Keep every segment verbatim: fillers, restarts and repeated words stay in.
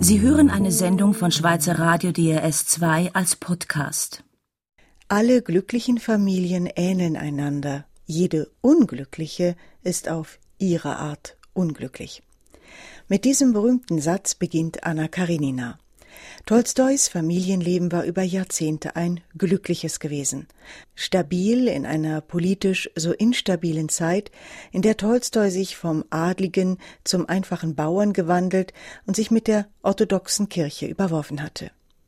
Sie hören eine Sendung von Schweizer Radio D R S zwei als Podcast. Alle glücklichen Familien ähneln einander. Jede unglückliche ist auf ihre Art unglücklich. Mit diesem berühmten Satz beginnt Anna Karenina. Tolstois Familienleben war über Jahrzehnte ein glückliches gewesen. Stabil in einer politisch so instabilen Zeit, in der Tolstoi sich vom Adligen zum einfachen Bauern gewandelt und sich mit der orthodoxen Kirche überworfen hatte.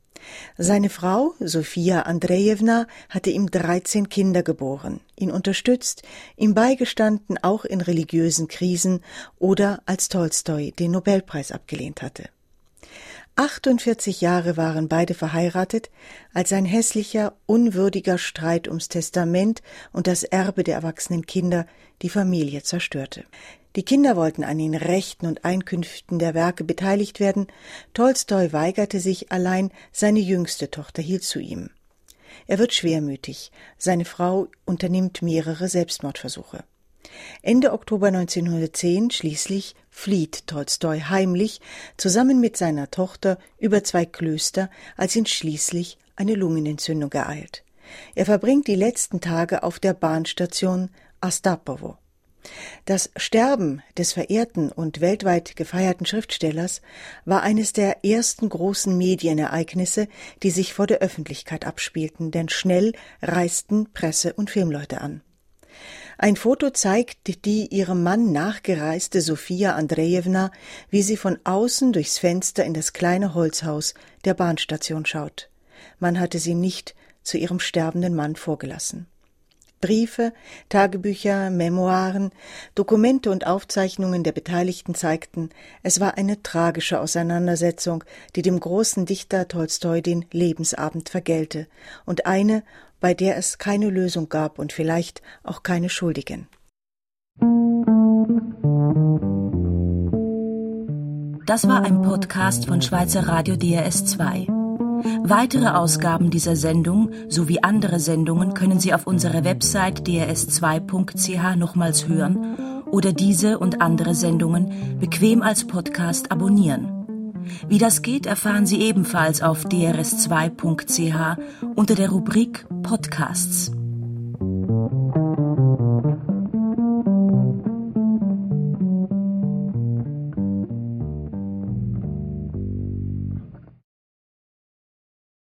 Seine Frau, Sofia Andrejewna, hatte ihm dreizehn Kinder geboren, ihn unterstützt, ihm beigestanden, auch in religiösen Krisen oder als Tolstoi den Nobelpreis abgelehnt hatte. achtundvierzig Jahre waren beide verheiratet, als ein hässlicher, unwürdiger Streit ums Testament und das Erbe der erwachsenen Kinder die Familie zerstörte. Die Kinder wollten an den Rechten und Einkünften der Werke beteiligt werden. Tolstoi weigerte sich, allein seine jüngste Tochter hielt zu ihm. Er wird schwermütig. Seine Frau unternimmt mehrere Selbstmordversuche. Ende Oktober neunzehnhundertzehn schließlich flieht Tolstoi heimlich zusammen mit seiner Tochter über zwei Klöster, als ihn schließlich eine Lungenentzündung ereilt. Er verbringt die letzten Tage auf der Bahnstation Astapovo. Das Sterben des verehrten und weltweit gefeierten Schriftstellers war eines der ersten großen Medienereignisse, die sich vor der Öffentlichkeit abspielten, denn schnell reisten Presse- und Filmleute an. Ein Foto zeigt die ihrem Mann nachgereiste Sofia Andrejewna, wie sie von außen durchs Fenster in das kleine Holzhaus der Bahnstation schaut. Man hatte sie nicht zu ihrem sterbenden Mann vorgelassen. Briefe, Tagebücher, Memoiren, Dokumente und Aufzeichnungen der Beteiligten zeigten, es war eine tragische Auseinandersetzung, die dem großen Dichter Tolstoi den Lebensabend vergällte und eine, bei der es keine Lösung gab und vielleicht auch keine Schuldigen. Das war ein Podcast von Schweizer Radio D R S zwei. Weitere Ausgaben dieser Sendung sowie andere Sendungen können Sie auf unserer Website d r s zwei punkt c h nochmals hören oder diese und andere Sendungen bequem als Podcast abonnieren. Wie das geht, erfahren Sie ebenfalls auf d r s zwei punkt c h unter der Rubrik Podcasts.